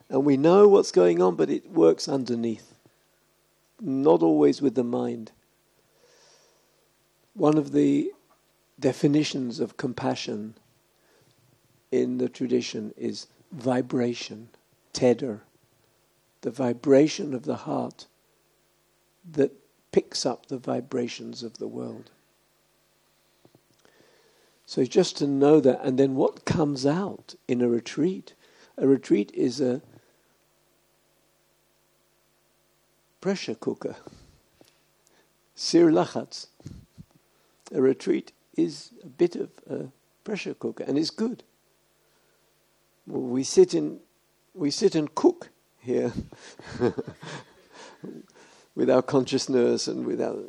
And we know what's going on, but it works underneath. Not always with the mind. One of the definitions of compassion in the tradition is vibration, teder, the vibration of the heart that picks up the vibrations of the world. So just to know that, and then what comes out in a retreat is a pressure cooker, sir lachatz. A retreat is a bit of a pressure cooker, and it's good. Well, we sit and cook here with our consciousness and with our.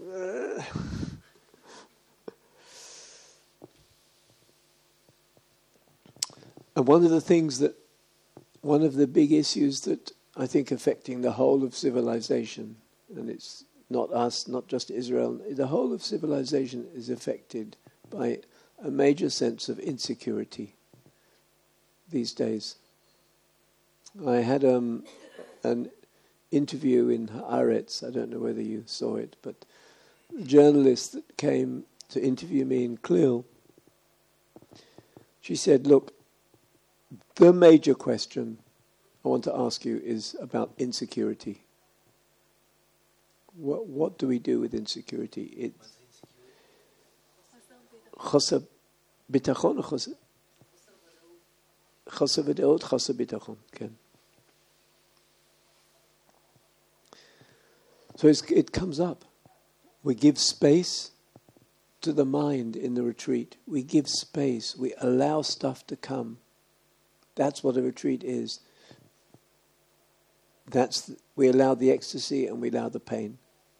And one of the big issues that I think affecting the whole of civilization, and it's not us, not just Israel, the whole of civilization is affected by a major sense of insecurity these days. I had an interview in Haaretz, I don't know whether you saw it, but a journalist that came to interview me in Klil, she said, look, the major question I want to ask you is about insecurity. What do we do with insecurity? It's chosar bitachon or chosar v'deot, chosar bitachon. Okay. So it comes up. We give space to the mind in the retreat. We give space. We allow stuff to come. That's what a retreat is. We allow the ecstasy and we allow the pain.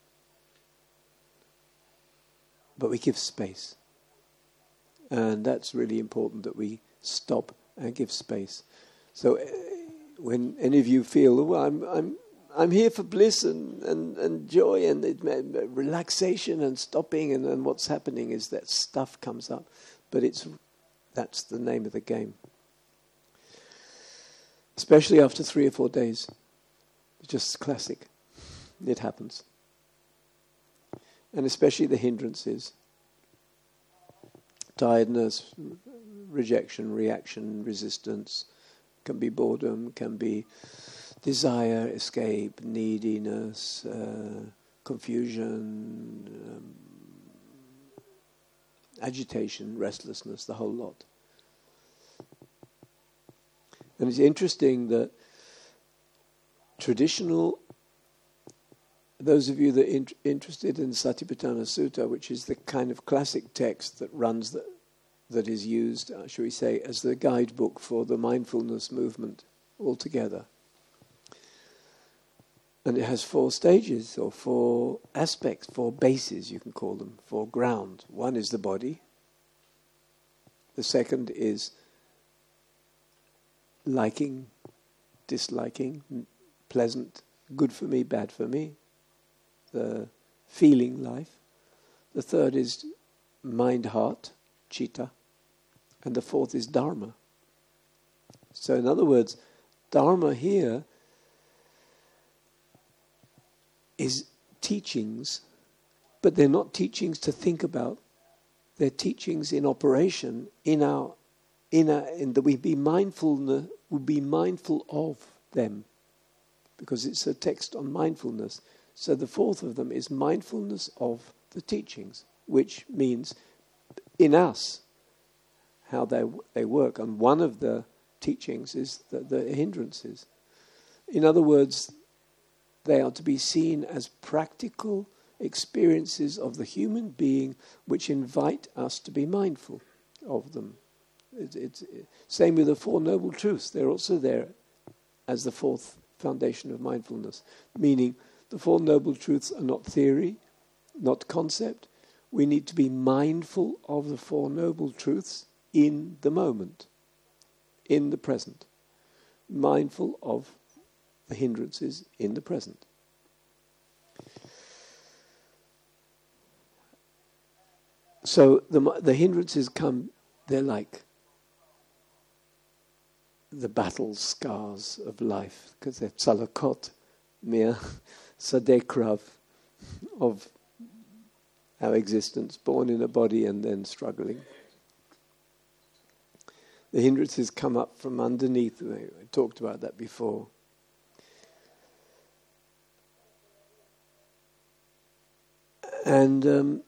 But we give space. And that's really important, that we stop and give space. So when any of you feel, well, I'm here for bliss and joy and relaxation and stopping, and what's happening is that stuff comes up. But that's the name of the game. Especially after 3 or 4 days. It's just classic. It happens. And especially the hindrances. Tiredness, rejection, reaction, resistance. Can be boredom, can be desire, escape, neediness, confusion, agitation, restlessness, the whole lot. And it's interesting that those of you that are interested in Satipatthana Sutta, which is the kind of classic text that runs, that is used, shall we say, as the guidebook for the mindfulness movement altogether. And it has 4 stages, or 4 aspects, 4 bases, you can call them, 4 ground. One is the body. The second is liking, disliking, pleasant, good for me, bad for me, the feeling life. The third is mind-heart, citta. And the fourth is dharma. So in other words, dharma here is teachings, but they're not teachings to think about. They're teachings in operation in that we be mindful of them, because it's a text on mindfulness. So the fourth of them is mindfulness of the teachings, which means in us how they work. And one of the teachings is the hindrances. In other words, they are to be seen as practical experiences of the human being which invite us to be mindful of them. It's same with the Four Noble Truths. They're also there as the fourth foundation of mindfulness. Meaning the Four Noble Truths are not theory, not concept. We need to be mindful of the Four Noble Truths in the moment, in the present. Mindful of the hindrances in the present. So the hindrances come, they're like the battle scars of life, because they're tzalakot, mere sadekrav of our existence, born in a body and then struggling. The hindrances come up from underneath. I talked about that before. And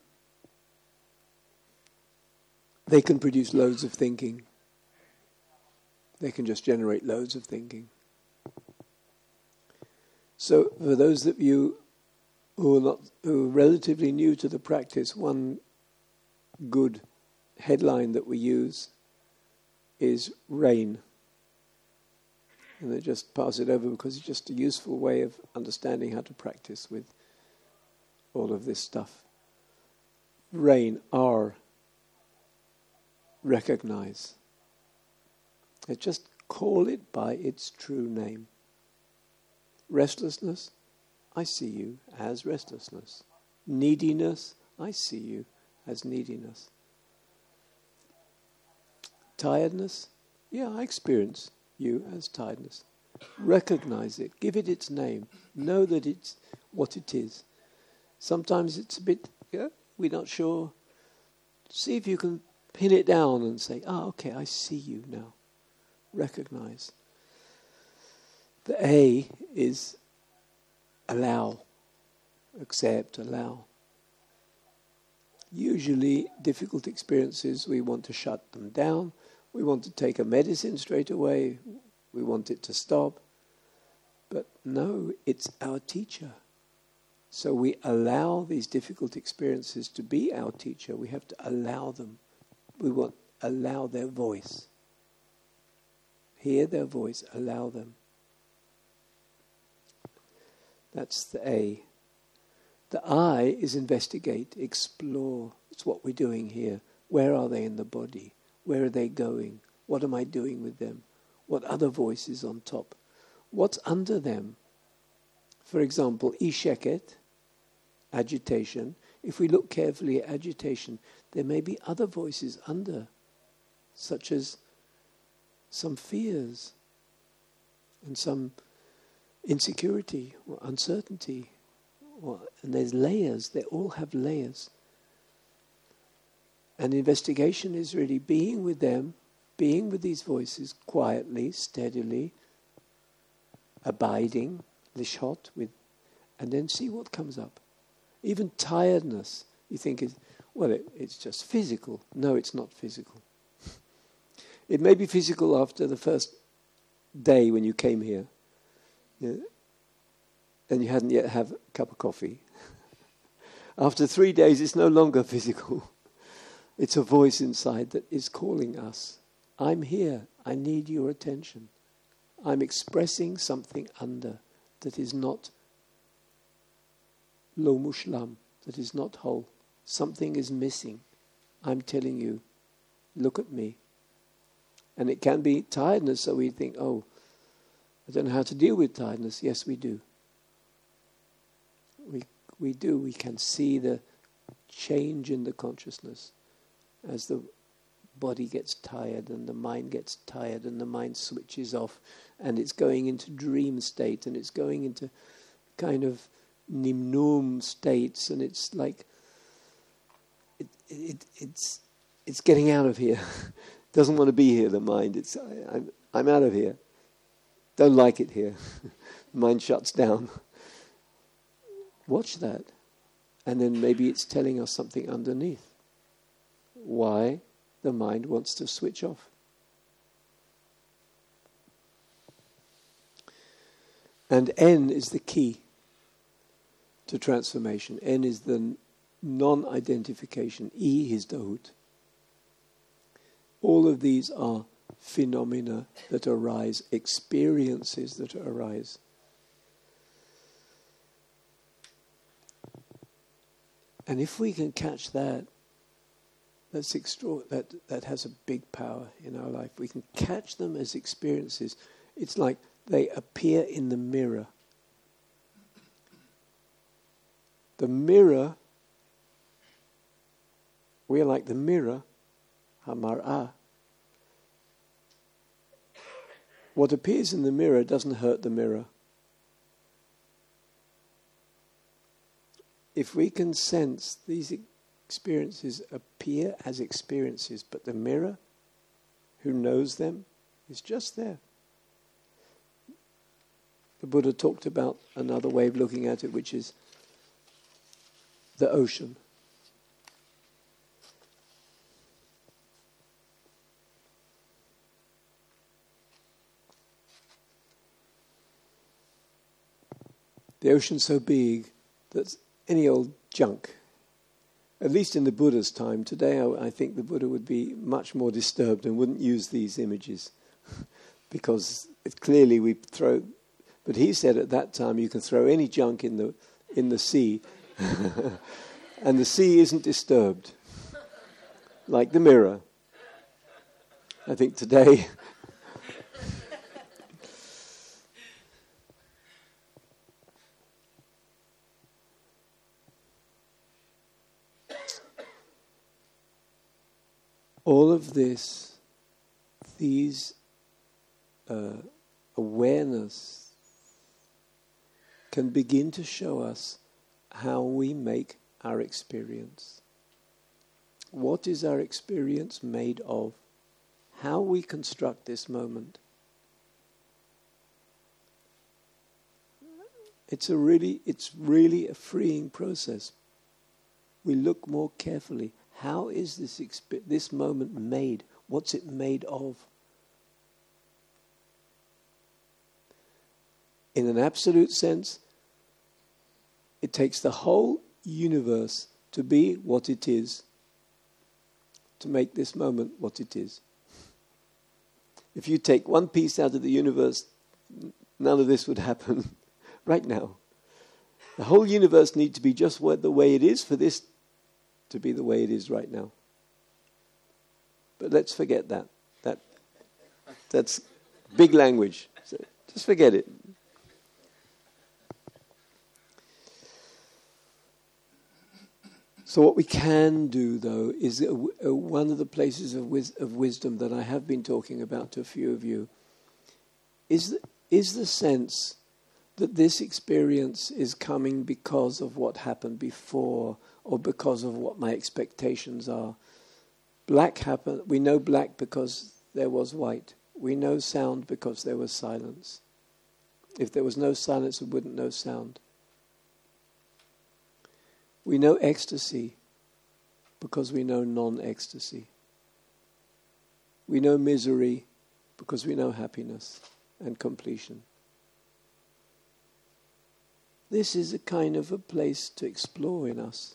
they can produce loads of thinking. They can just generate loads of thinking. So for those of you who are relatively new to the practice, one good headline that we use is RAIN. And they just pass it over because it's just a useful way of understanding how to practice with all of this stuff. RAIN, R, recognize. Just call it by its true name. Restlessness, I see you as restlessness. Neediness, I see you as neediness. Tiredness, yeah, I experience you as tiredness. Recognize it, give it its name, know that it's what it is. Sometimes it's a bit, we're not sure. See if you can pin it down and say, okay, I see you now. Recognize. The A is allow, accept, allow. Usually, difficult experiences, we want to shut them down. We want to take a medicine straight away. We want it to stop. But no, it's our teacher. So we allow these difficult experiences to be our teacher. We have to allow them. We want to allow their voice. Hear their voice, allow them. That's the A. The I is investigate, explore. It's what we're doing here. Where are they in the body? Where are they going? What am I doing with them? What other voice is on top? What's under them? For example, isheket, agitation. If we look carefully at agitation, there may be other voices under, such as some fears and some insecurity or uncertainty. And there's layers. They all have layers. And investigation is really being with them, being with these voices quietly, steadily, abiding, lishot, and then see what comes up. Even tiredness, you think, it's just physical. No, it's not physical. It may be physical after the first day when you came here. And you hadn't yet had a cup of coffee. After 3 days, it's no longer physical. It's a voice inside that is calling us. I'm here. I need your attention. I'm expressing something under that is not lo mushlam, that is not whole. Something is missing. I'm telling you, look at me. And it can be tiredness, so we think, I don't know how to deal with tiredness. Yes, we do. We do. We can see the change in the consciousness as the body gets tired and the mind gets tired and the mind switches off and it's going into dream state and it's going into kind of nimnum states, and it's like it's getting out of here. Doesn't want to be here, the mind. I'm out of here. Don't like it here. Mind shuts down. Watch that. And then maybe it's telling us something underneath. Why the mind wants to switch off. And N is the key to transformation. N is the non-identification. E is Dahut. All of these are phenomena that arise, experiences that arise. And if we can catch that, that's that has a big power in our life. We can catch them as experiences. It's like they appear in the mirror. The mirror, we are like the mirror, hamar'ah. what appears in the mirror doesn't hurt the mirror. If we can sense these experiences appear as experiences, but the mirror, who knows them, is just there. The Buddha talked about another way of looking at it, which is the ocean. The ocean's so big that any old junk, at least in the Buddha's time, today I think the Buddha would be much more disturbed and wouldn't use these images because clearly we throw, but he said at that time you can throw any junk in the sea and the sea isn't disturbed, like the mirror. I think today all of this, these awareness can begin to show us how we make our experience. What is our experience made of? How we construct this moment. It's really a freeing process. We look more carefully. How is this moment made? What's it made of? In an absolute sense, it takes the whole universe to be what it is, to make this moment what it is. If you take one piece out of the universe, none of this would happen right now. The whole universe needs to be just the way it is for this to be the way it is right now. But let's forget that. That's big language. So just forget it. So what we can do, though, is one of the places of wisdom that I have been talking about to a few of you, is the sense that this experience is coming because of what happened before or because of what my expectations are. Black happened. We know black because there was white. We know sound because there was silence. If there was no silence, we wouldn't know sound. We know ecstasy because we know non-ecstasy. We know misery because we know happiness and completion. This is a kind of a place to explore in us.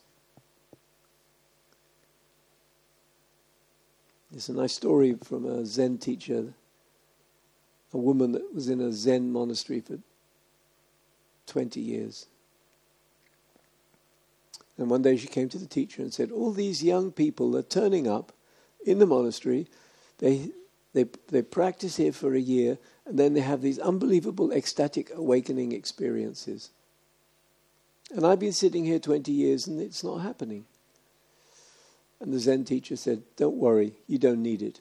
There's a nice story from a Zen teacher, a woman that was in a Zen monastery for 20 years. And one day she came to the teacher and said, all these young people are turning up in the monastery. They practice here for a year, and then they have these unbelievable ecstatic awakening experiences. And I've been sitting here 20 years and it's not happening. And the Zen teacher said, don't worry, you don't need it.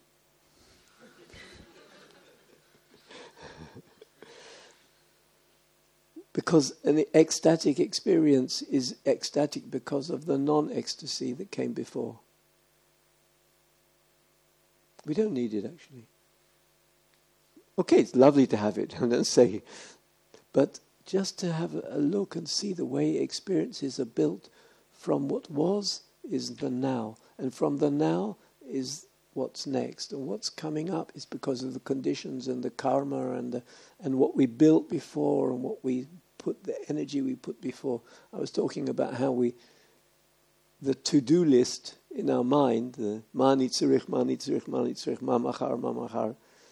Because an ecstatic experience is ecstatic because of the non-ecstasy that came before. We don't need it, actually. Okay, it's lovely to have it, I don't say. But just to have a look and see the way experiences are built from what was is the now. And from the now is what's next. And what's coming up is because of the conditions and the karma and what we built before and what we put, the energy we put before. I was talking about how the to-do list in our mind, the mani tzurich, mani tzurich, mani tzurich, ma machar, ma machar.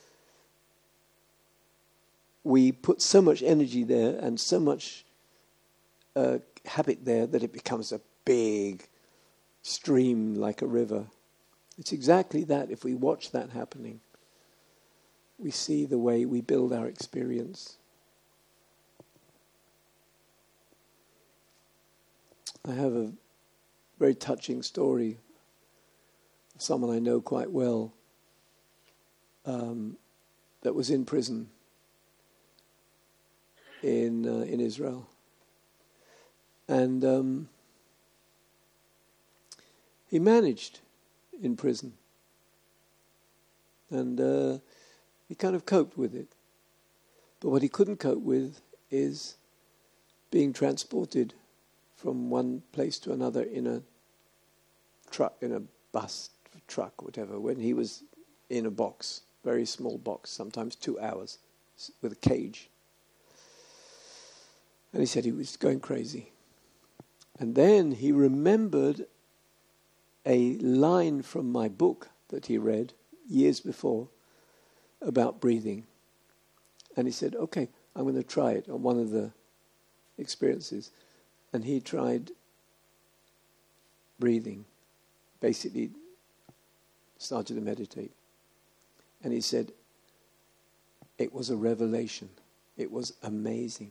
We put so much energy there and so much habit there that it becomes a big stream like a river. It's exactly that. If we watch that happening, we see the way we build our experience. I have a very touching story of someone I know quite well that was in prison in Israel. And he managed in prison. And he kind of coped with it. But what he couldn't cope with is being transported from one place to another in a truck, in a bus, truck, whatever, when he was in a box, very small box, sometimes 2 hours, with a cage. And he said he was going crazy. And then he remembered a line from my book that he read years before about breathing. And he said, okay, I'm going to try it on one of the experiences. And he tried breathing, basically started to meditate. And he said, it was a revelation. It was amazing.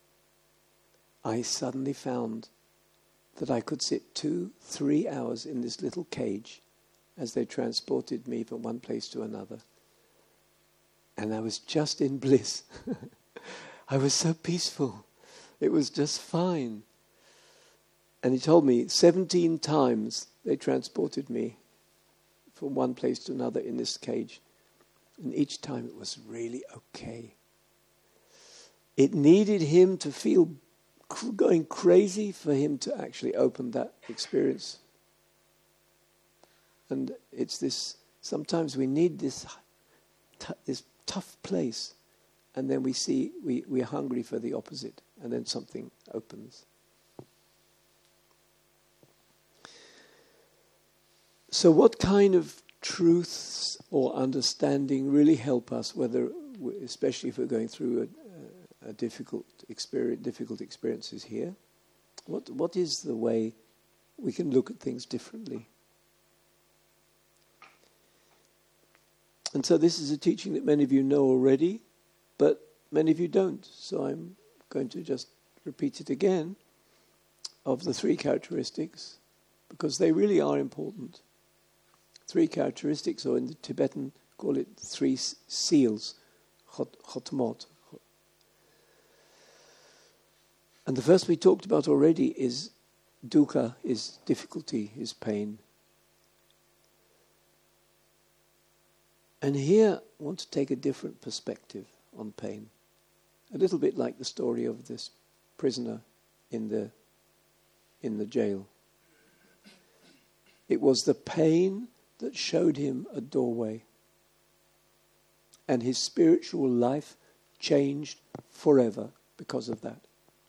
I suddenly found that I could sit 2-3 hours in this little cage as they transported me from one place to another. And I was just in bliss. I was so peaceful. It was just fine. And he told me 17 times they transported me from one place to another in this cage. And each time it was really okay. It needed him to feel going crazy for him to actually open that experience. And it's this, sometimes we need this tough place, and then we're hungry for the opposite, and then something opens. So what kind of truths or understanding really help us, especially if we're going through a difficult experiences here? What is the way we can look at things differently? And so this is a teaching that many of you know already, but many of you don't. So I'm going to just repeat it again, of the 3 characteristics, because they really are important. 3 characteristics, or in the Tibetan, call it 3 seals, chotmot. And the first we talked about already is dukkha, is difficulty, is pain. And here I want to take a different perspective on pain. A little bit like the story of this prisoner in the jail. It was the pain that showed him a doorway. And his spiritual life changed forever because of that.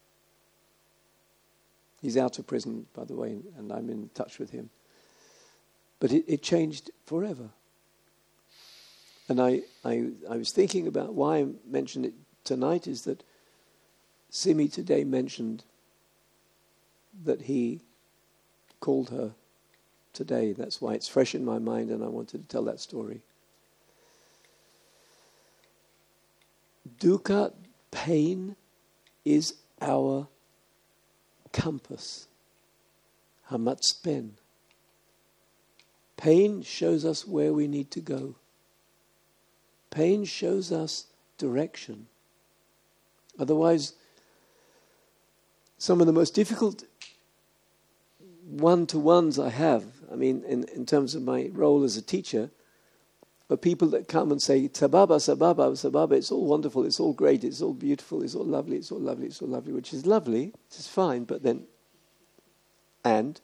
He's out of prison, by the way, and I'm in touch with him. But it changed forever. And I was thinking about why I mentioned it tonight is that Simi today mentioned that he called her today. That's why it's fresh in my mind, and I wanted to tell that story. Dukkha, pain, is our compass, hamatzpen. Pain shows us where we need to go. Pain shows us direction. Otherwise, some of the most difficult one-to-ones I have, I mean, in terms of my role as a teacher, are people that come and say, sababa, sababa, sababa, it's all wonderful, it's all great, it's all beautiful, it's all lovely, it's all lovely, it's all lovely, which is lovely, which is fine, but then, and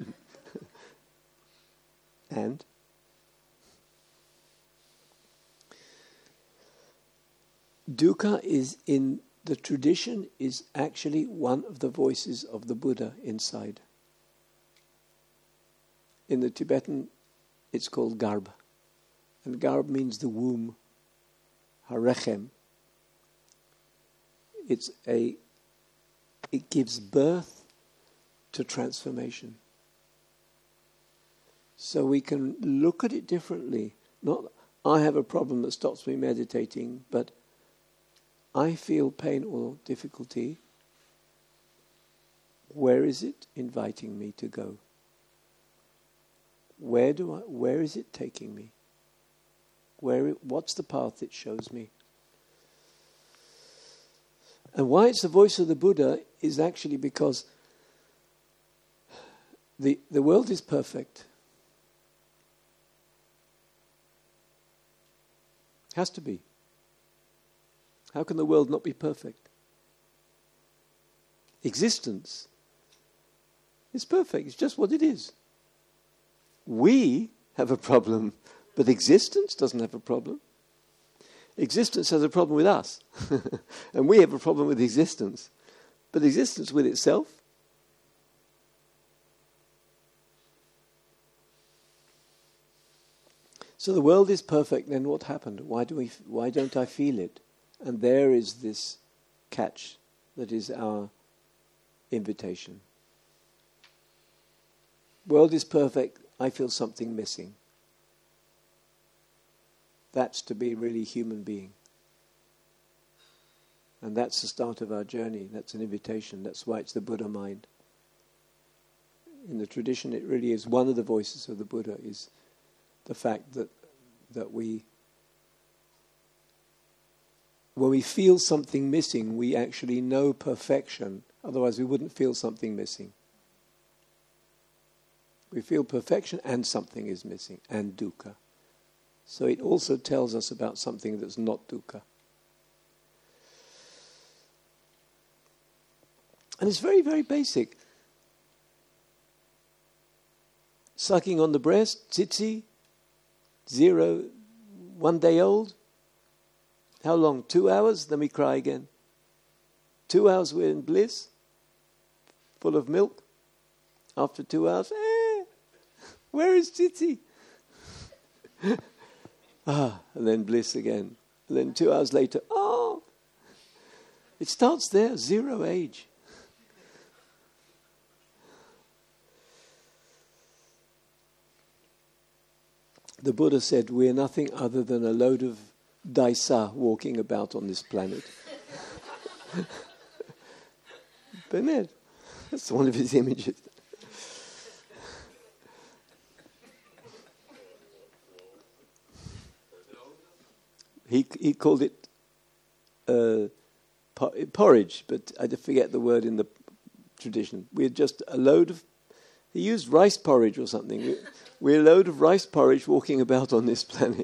dukkha is in the tradition is actually one of the voices of the Buddha inside. In the Tibetan, it's called garb. And garb means the womb, harechem. It gives birth to transformation. So we can look at it differently. Not, I have a problem that stops me meditating, but I feel pain or difficulty. Where is it inviting me to go? Where is it taking me? What's the path it shows me? And why it's the voice of the Buddha is actually because the world is perfect. Has to be. How can the world not be perfect? Existence is perfect. It's just what it is. We have a problem, but existence doesn't have a problem. Existence has a problem with us. And we have a problem with existence. But existence with itself. So the world is perfect, then what happened? Why don't I feel it? And there is this catch that is our invitation. World is perfect, I feel something missing. That's to be really human being. And that's the start of our journey. That's an invitation. That's why it's the Buddha mind. In the tradition, it really is one of the voices of the Buddha is the fact that we, when we feel something missing, we actually know perfection. Otherwise, we wouldn't feel something missing. We feel perfection and something is missing, and dukkha. So it also tells us about something that's not dukkha. And it's very, very basic. Sucking on the breast, tsitsi, 0, 1 day old. How long? 2 hours? Then we cry again. 2 hours we're in bliss, full of milk. After 2 hours, where is tsitsi? And then bliss again. And then 2 hours later, it starts there, 0 age. The Buddha said, we're nothing other than a load of daisa walking about on this planet. Bernard, that's one of his images. He called it porridge, but I forget the word in the tradition. We're just a load of... He used rice porridge or something. We're a load of rice porridge walking about on this planet.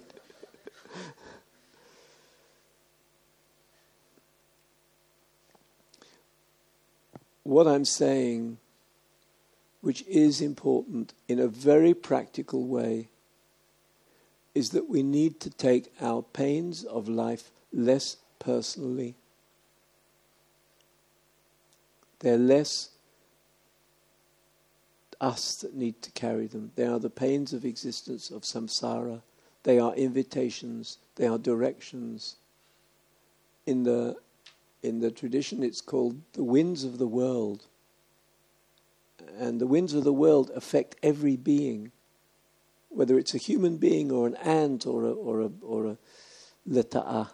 What I'm saying, which is important in a very practical way, is that we need to take our pains of life less personally. They're less us that need to carry them. They are the pains of existence, of samsara. They are invitations. They are directions. In the tradition, it's called the winds of the world. And the winds of the world affect every being, whether it's a human being or an ant or a leta'a.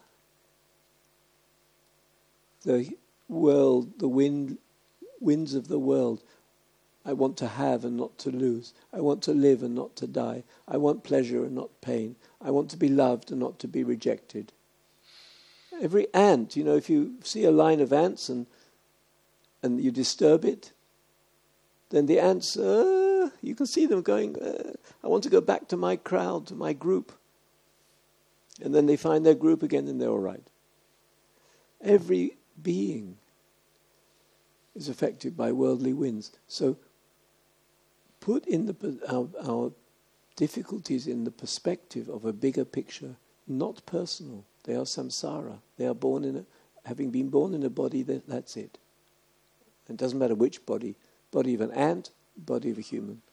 The world, the winds of the world. I want to have and not to lose. I want to live and not to die. I want pleasure and not pain. I want to be loved and not to be rejected. Every ant, if you see a line of ants and you disturb it, then the ants, you can see them going, I want to go back to my crowd, to my group. And then they find their group again and they're all right. Every being is affected by worldly winds. So put in our difficulties in the perspective of a bigger picture, not personal. They are samsara. They are having been born in a body, that's it. It doesn't matter which body of an ant, body of a human.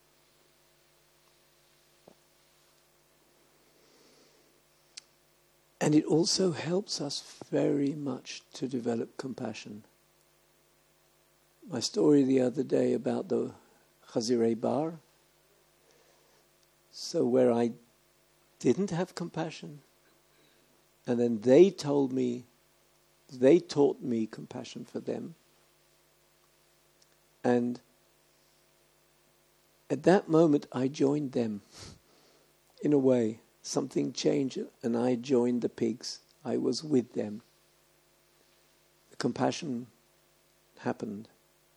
And it also helps us very much to develop compassion. My story the other day about the Khazire Bar. So where I didn't have compassion, and then they taught me compassion for them. And at that moment I joined them. In a way, something changed and I joined the pigs. I was with them. compassion happened.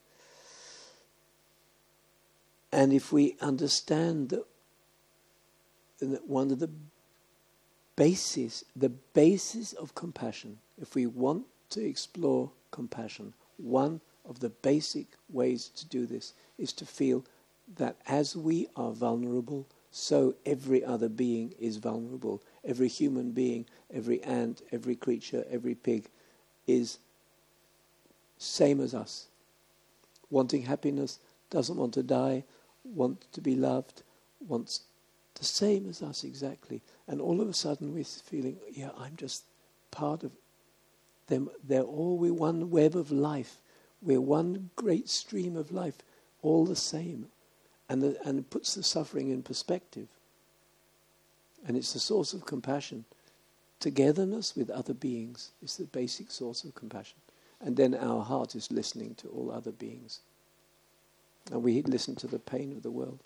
And if we understand that one of the basis of compassion, if we want to explore compassion, one of the basic ways to do this is to feel that as we are vulnerable, so every other being is vulnerable. Every human being, every ant, every creature, every pig is same as us. Wanting happiness, doesn't want to die, wants to be loved, wants the same as us exactly. And all of a sudden we're feeling, yeah, I'm just part of them. We're one web of life. We're one great stream of life, all the same. And it puts the suffering in perspective. And it's the source of compassion. Togetherness with other beings is the basic source of compassion. And then our heart is listening to all other beings. And we listen to the pain of the world.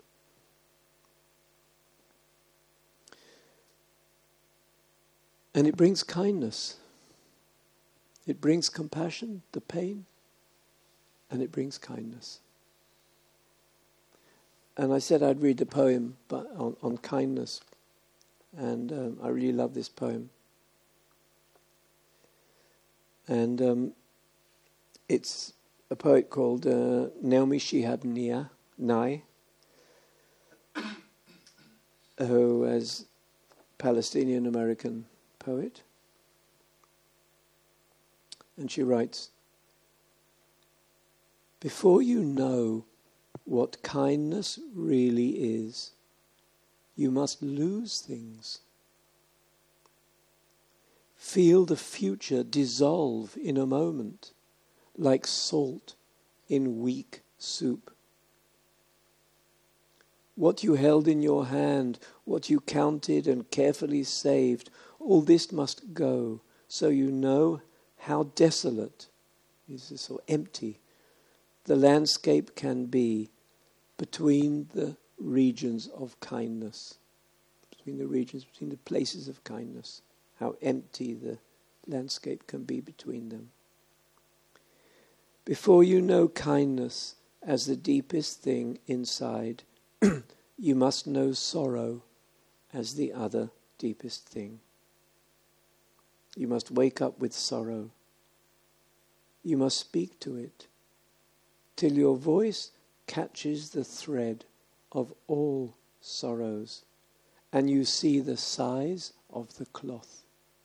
And it brings kindness. It brings compassion, the pain, and it brings kindness. And I said I'd read a poem on kindness. And I really love this poem. And it's a poet called Naomi Shihab Nye, who is Palestinian-American poet. And she writes, "Before you know what kindness really is, you must lose things. Feel the future dissolve in a moment, like salt in weak soup. What you held in your hand, what you counted and carefully saved, all this must go, so you know how desolate, so empty, the landscape can be between the regions of kindness, between the places of kindness, how empty the landscape can be between them. Before you know kindness as the deepest thing inside, you must know sorrow as the other deepest thing. You must wake up with sorrow. You must speak to it till your voice catches the thread of all sorrows and you see the size of the cloth.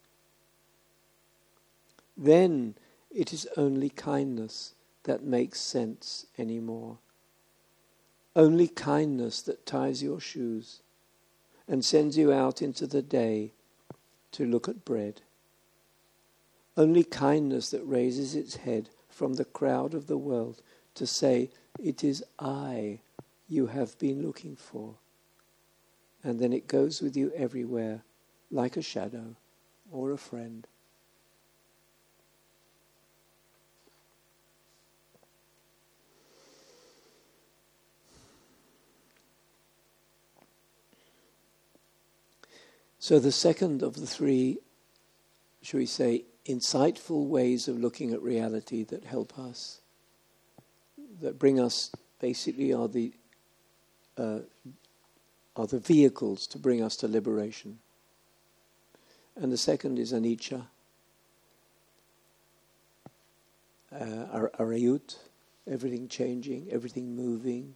Then it is only kindness that makes sense anymore. Only kindness that ties your shoes and sends you out into the day to look at bread. Only kindness that raises its head from the crowd of the world to say, it is I you have been looking for. And then it goes with you everywhere, like a shadow or a friend. So the second of the three, shall we say, insightful ways of looking at reality that help us, that bring us, basically are the vehicles to bring us to liberation. And the second is anicca, arayut, everything changing, everything moving.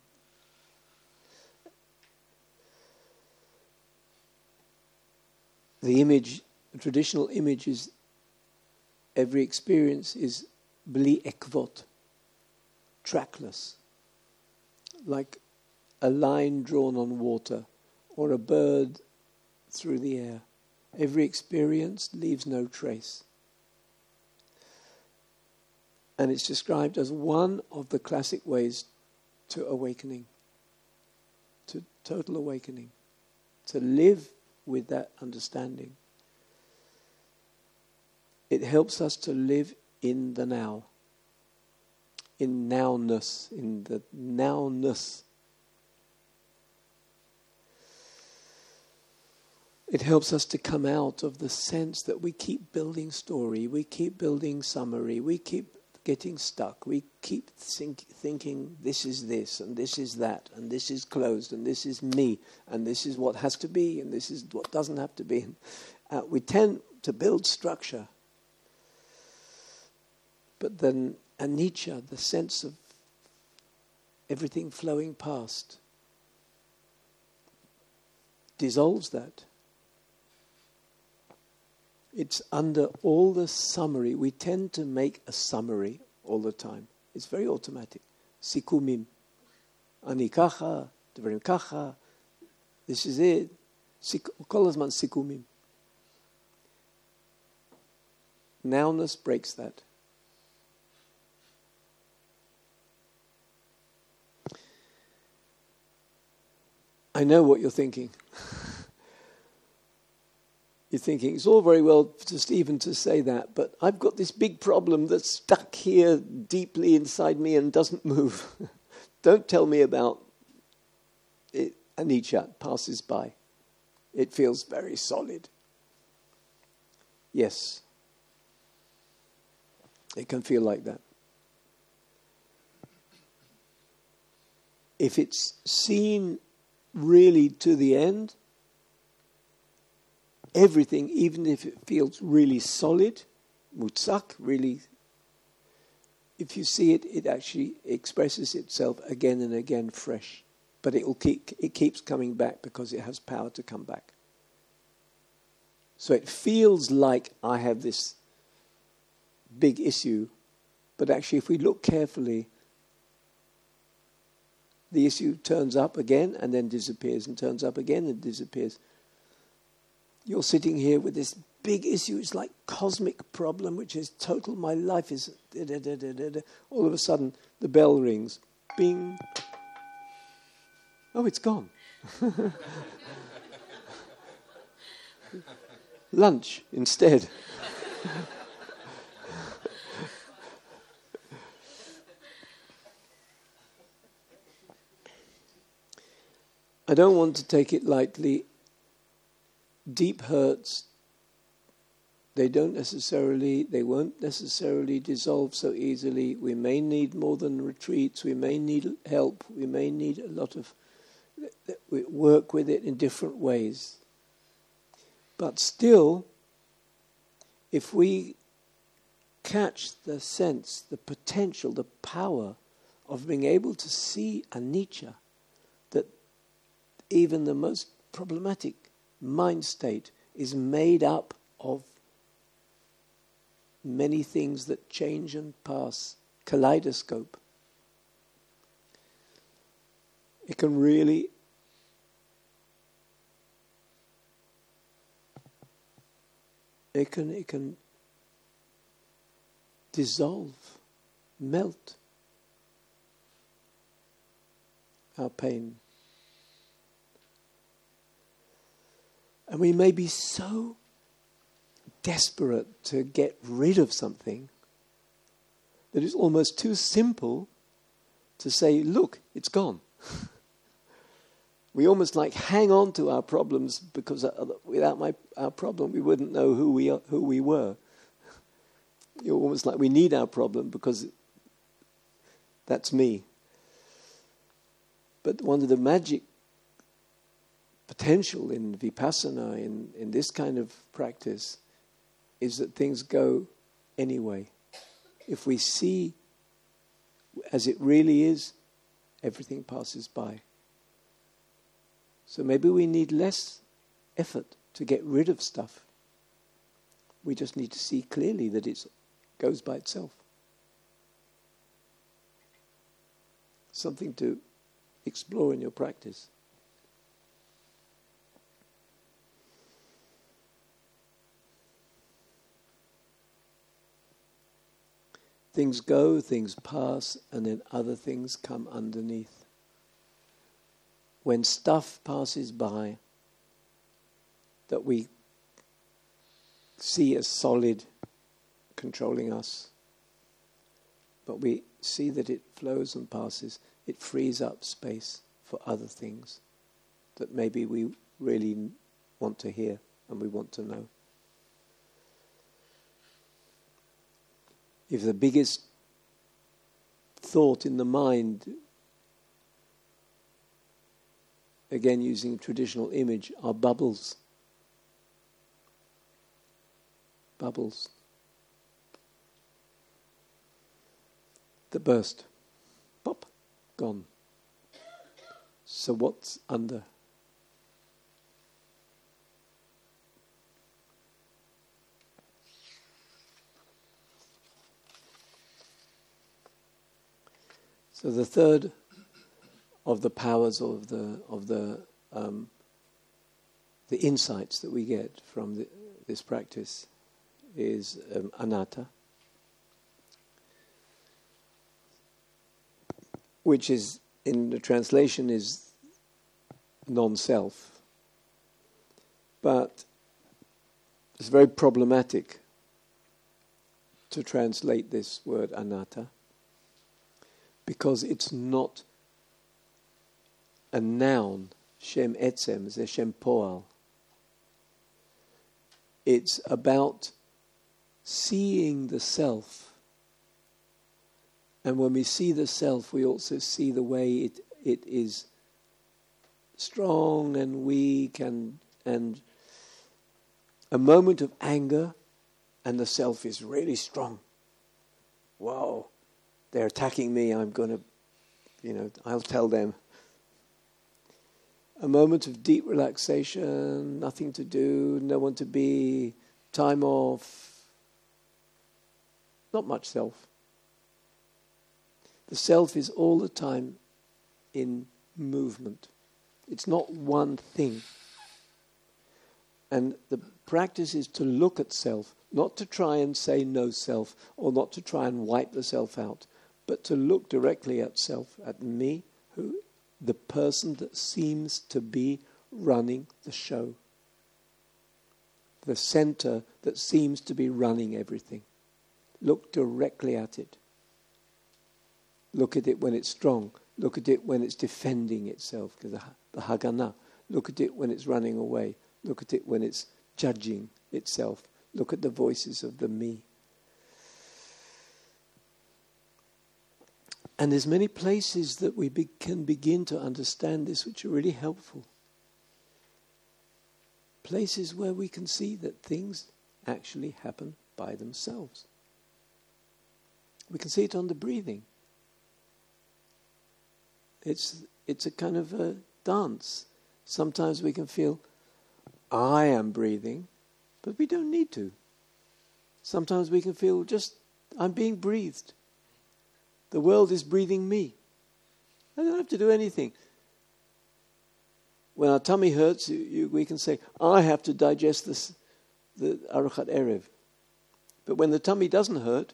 The traditional image is every experience is bli ekvot, trackless, like a line drawn on water or a bird through the air. Every experience leaves no trace. And it's described as one of the classic ways to awakening, to total awakening, to live with that understanding. It helps us to live in the now, in nowness, in the nowness. It helps us to come out of the sense that we keep building story, we keep building summary, we keep getting stuck, we keep thinking this is this and this is that and this is closed and this is me and this is what has to be and this is what doesn't have to be. We tend to build structure. But then anicca, the sense of everything flowing past, dissolves that. It's under all the summary. We tend to make a summary all the time. It's very automatic. Sikumim. Anikacha, dvarim kacha. This is it. Kol hazman sikumim. Nowness breaks that. I know what you're thinking. You're thinking, it's all very well for Stephen to say that, but I've got this big problem that's stuck here deeply inside me and doesn't move. Don't tell me about it. Anicca passes by. It feels very solid. Yes. It can feel like that. If it's seen really to the end, everything, even if it feels really solid, mutsak, really, if you see it, it actually expresses itself again and again fresh. But it keeps coming back because it has power to come back. So it feels like I have this big issue, but actually if we look carefully, the issue turns up again and then disappears and turns up again and disappears. You're sitting here with this big issue. It's like cosmic problem, which is total. My life is... All of a sudden, the bell rings. Bing. Oh, it's gone. Lunch instead. I don't want to take it lightly. Deep hurts, they won't necessarily dissolve so easily. We may need more than retreats, we may need help, we may need a lot of work with it in different ways. But still, if we catch the sense, the potential, the power of being able to see anicca, that even the most problematic mind state is made up of many things that change and pass, kaleidoscope. It can really it can dissolve, melt our pain. And we may be so desperate to get rid of something that it's almost too simple to say, look, it's gone. We almost like hang on to our problems because without our problem we wouldn't know who we were. You're almost like we need our problem because that's me. But one of the magic potential in vipassana, in this kind of practice, is that things go anyway. If we see as it really is, everything passes by. So maybe we need less effort to get rid of stuff. We just need to see clearly that it goes by itself. Something to explore in your practice. Things go, things pass, and then other things come underneath. When stuff passes by that we see as solid, controlling us, but we see that it flows and passes, it frees up space for other things that maybe we really want to hear and we want to know. If the biggest thought in the mind, again using traditional image, are bubbles. Bubbles that burst. Pop, gone. So what's under? So the third of the powers of the insights that we get from this practice is anatta, which is in the translation is non-self, but it's very problematic to translate this word anatta, because it's not a noun, Shem Etzem, it's a Shem Poal. It's about seeing the self. And when we see the self, we also see the way it is strong and weak, and a moment of anger and the self is really strong. Whoa. They're attacking me, I'm going to, I'll tell them. A moment of deep relaxation, nothing to do, no one to be, time off. Not much self. The self is all the time in movement. It's not one thing. And the practice is to look at self, not to try and say no self, or not to try and wipe the self out, but to look directly at self, at me, the person that seems to be running the show. The center that seems to be running everything. Look directly at it. Look at it when it's strong. Look at it when it's defending itself, the Haganah. Look at it when it's running away. Look at it when it's judging itself. Look at the voices of the me. And there's many places that we can begin to understand this, which are really helpful. Places where we can see that things actually happen by themselves. We can see it on the breathing. It's a kind of a dance. Sometimes we can feel, I am breathing, but we don't need to. Sometimes we can feel just, I'm being breathed. The world is breathing me. I don't have to do anything. When our tummy hurts, we can say, I have to digest the Arukhat Erev. But when the tummy doesn't hurt,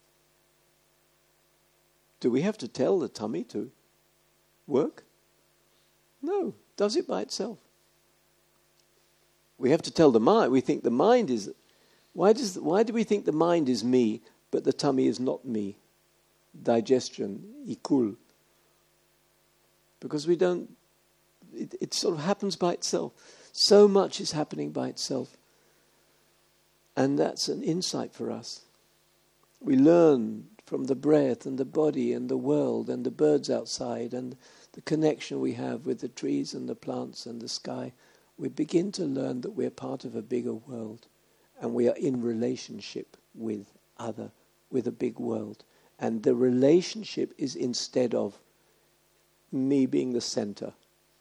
do we have to tell the tummy to work? No, it does it by itself. We have to tell the mind. We think the mind is... Why do we think the mind is me, but the tummy is not me? Digestion, ikul. Because we don't... It sort of happens by itself. So much is happening by itself. And that's an insight for us. We learn from the breath and the body and the world and the birds outside and the connection we have with the trees and the plants and the sky. We begin to learn that we're part of a bigger world and we are in relationship with a big world. And the relationship is instead of me being the center.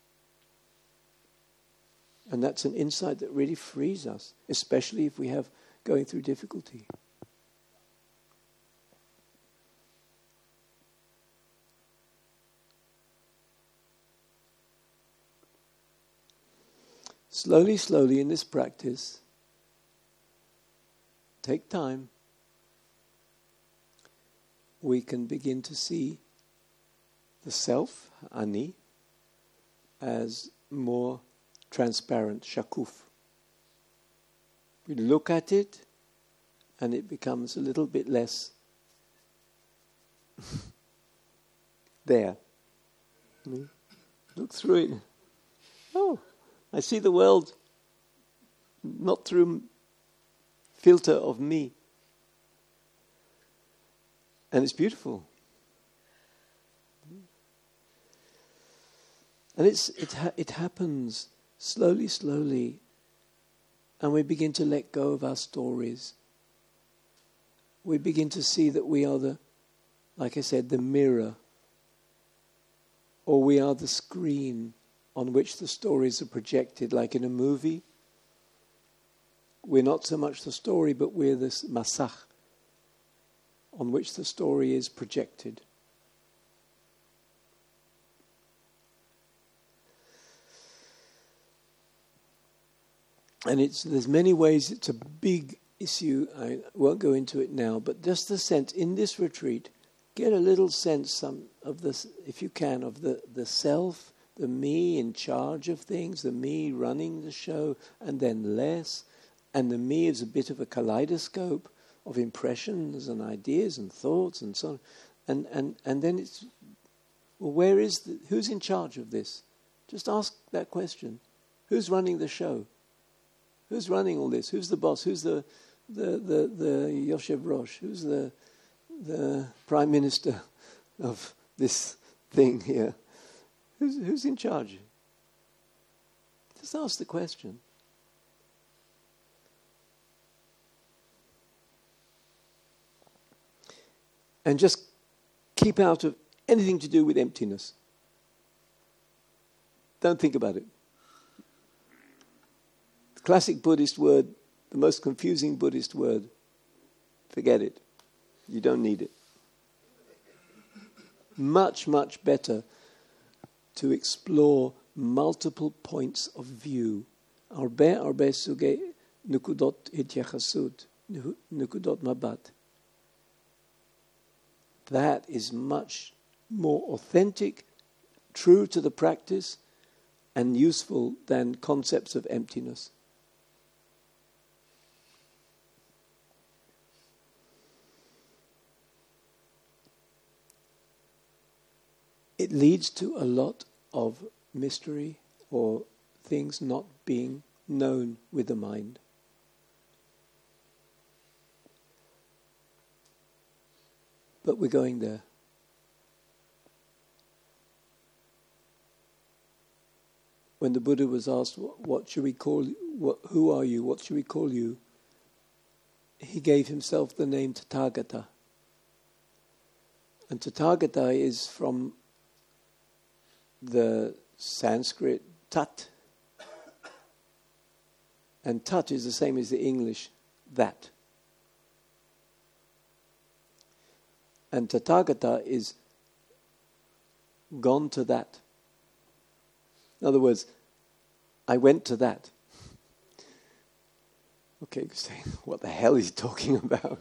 And that's an insight that really frees us, especially if we have going through difficulty. Slowly, slowly in this practice, take time, we can begin to see the self, Ani, as more transparent, shakuf. We look at it and it becomes a little bit less there. Look through it. Oh, I see the world not through filter of me. And it's beautiful. And it happens slowly, slowly. And we begin to let go of our stories. We begin to see that we are like I said, the mirror. Or we are the screen on which the stories are projected, like in a movie. We're not so much the story, but we're this masach on which the story is projected. And there's many ways. It's a big issue. I won't go into it now, but just the sense in this retreat, get a little sense of this, if you can, of the self, the me in charge of things, the me running the show, and then less. And the me is a bit of a kaleidoscope of impressions and ideas and thoughts and so on. And then it's, well, who's in charge of this? Just ask that question. Who's running the show? Who's running all this? Who's the boss? Who's the Yoshev Rosh? Who's the Prime Minister of this thing here? Who's in charge? Just ask the question. And just keep out of anything to do with emptiness. Don't think about it. The classic Buddhist word, the most confusing Buddhist word, forget it. You don't need it. Much, much better to explore multiple points of view. Arbe suge nukudot hityachasut, nukudot mabat. That is much more authentic, true to the practice, and useful than concepts of emptiness. It leads to a lot of mystery or things not being known with the mind. But we're going there. When the Buddha was asked, what should we call you? Who are you? What should we call you? He gave himself the name Tathagata. And Tathagata is from the Sanskrit tat. And tat is the same as the English that. And Tathagata is gone to that. In other words, I went to that. Okay, you're saying, what the hell is he talking about?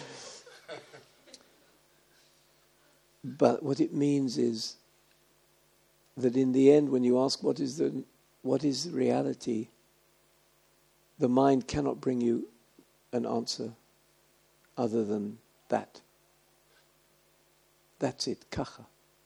But what it means is that in the end, when you ask what is reality, the mind cannot bring you an answer other than that. That's it, kacha.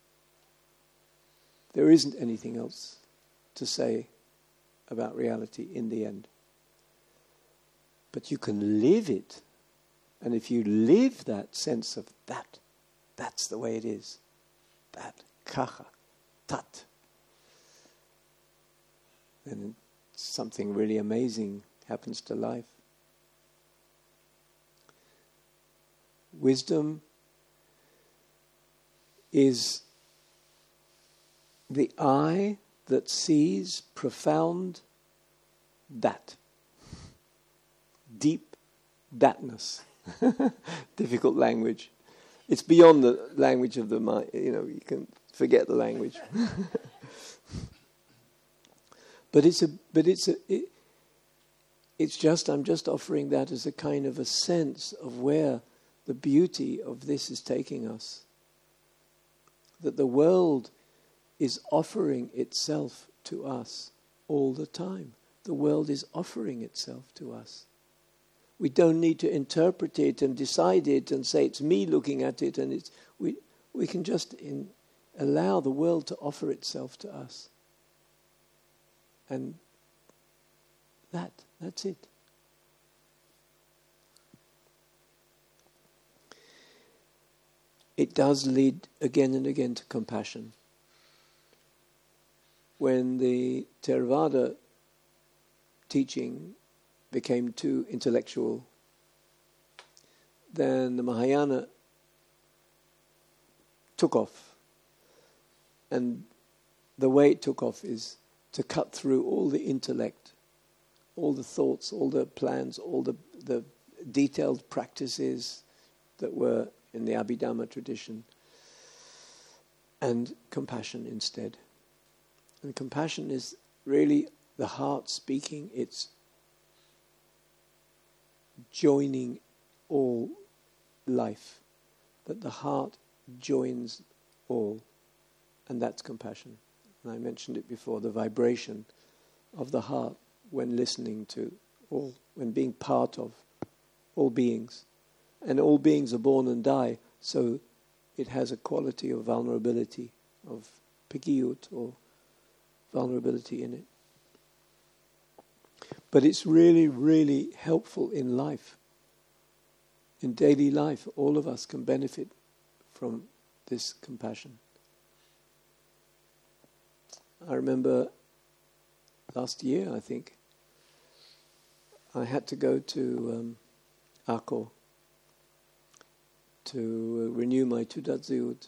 There isn't anything else to say about reality in the end. But you can live it. And if you live that sense of that, that's the way it is. That, kacha, tat. Then something really amazing happens to life. Wisdom is the eye that sees profound that. Deep thatness. Difficult language. It's beyond the language of the mind. You can forget the language. I'm just offering that as a kind of a sense of where the beauty of this is taking us. That the world is offering itself to us all the time. The world is offering itself to us. We don't need to interpret it and decide it and say it's me looking at it, and we can just allow the world to offer itself to us. And That's it. It does lead again and again to compassion. When the Theravada teaching became too intellectual, then the Mahayana took off. And the way it took off is to cut through all the intellect, all the thoughts, all the plans, all the detailed practices that were in the Abhidhamma tradition, and compassion instead. And compassion is really the heart speaking. It's joining all life, that the heart joins all, and that's compassion. And I mentioned it before, the vibration of the heart when listening to all, when being part of all beings. And all beings are born and die, so it has a quality of vulnerability, of pikiyut, or vulnerability in it. But it's really, really helpful in life. In daily life, all of us can benefit from this compassion. I remember last year, I think, I had to go to Akko to renew my Tudatziut.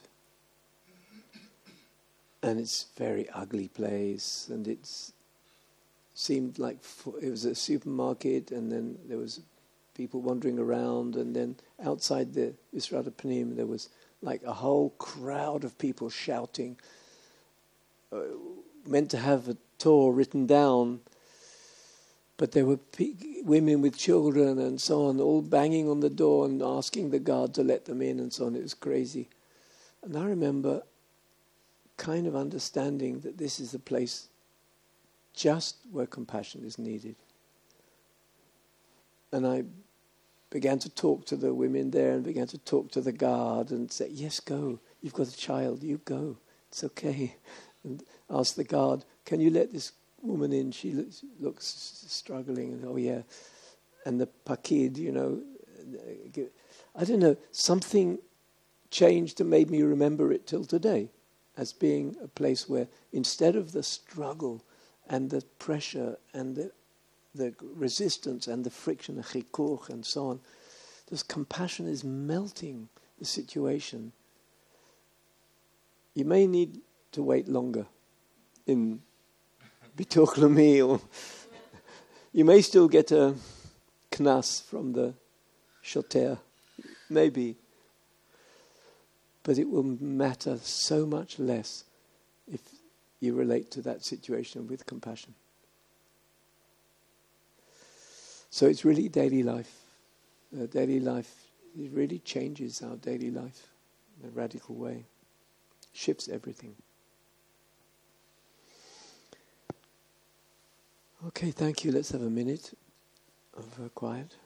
And it's a very ugly place, and it seemed like it was a supermarket, and then there was people wandering around, and then outside the Visrada Panim there was like a whole crowd of people shouting, meant to have a Torah written down, but there were women with children and so on, all banging on the door and asking the guard to let them in and so on. It was crazy. And I remember kind of understanding that this is a place just where compassion is needed. And I began to talk to the women there and began to talk to the guard and say, yes, go. You've got a child. You go. It's okay. And ask the guard, can you let this woman in? She looks struggling. And oh, yeah. And the pakid, I don't know, something changed and made me remember it till today as being a place where instead of the struggle and the pressure and the resistance and the friction, the chikuch and so on, this compassion is melting the situation. You may need to wait longer in Bituch Leumi, or you may still get a knas from the shoter, maybe. But it will matter so much less if you relate to that situation with compassion. So it's really daily life. Daily life, it really changes our daily life in a radical way. Shifts everything. Okay, thank you. Let's have a minute of quiet.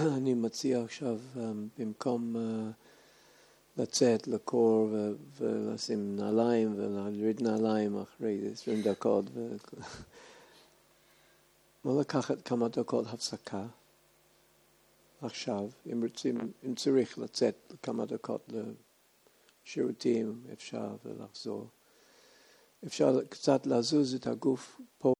אני מציע עכשיו, במקום לצאת לקור ולשים נעליים ולהוריד נעליים אחרי 20 דקות, לקחת כמה דקות הפסקה. עכשיו, אם צריך לצאת כמה דקות לשירותים, אפשר ולחזור. אפשר קצת לזוז את הגוף פה